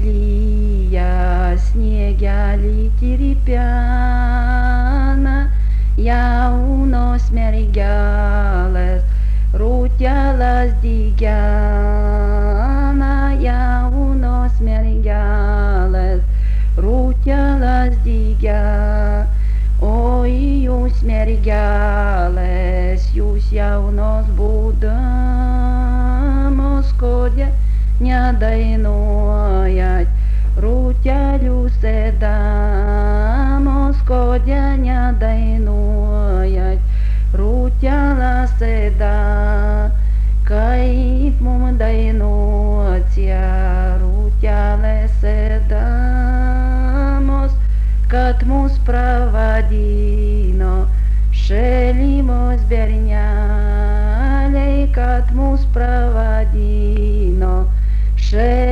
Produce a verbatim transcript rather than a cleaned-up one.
lyja, sniegelį tirpena, jaunos mergelės, rūtelas dygena, jaunos mergelės, rūtelas dygena. Oi, jūs mergelės, jūs jaunos būdamos, kodėl nedainuojat, rūtelių sėdamos, kodėl nedainuojat, rūtelą sėda, kaip mum dainuotia, rūtelė sėdamos, kad mus pravadino šelimos berneliai, kad mus pravadino šelimos